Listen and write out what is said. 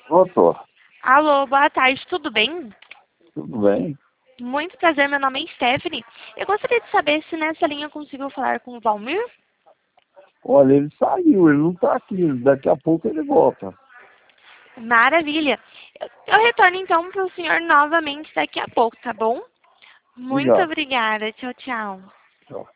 Doutor, Alô, boa tarde, tudo bem? tudo bem? Muito prazer, meu nome é Stephanie. Eu gostaria de saber se nessa linha eu consigo falar com o Valmir. Olha, ele saiu, ele não está aqui. Daqui a pouco ele volta. Maravilha. Eu retorno então para o senhor novamente daqui a pouco, tá bom? Muito Obrigado. obrigada. Tchau, tchau. Tchau.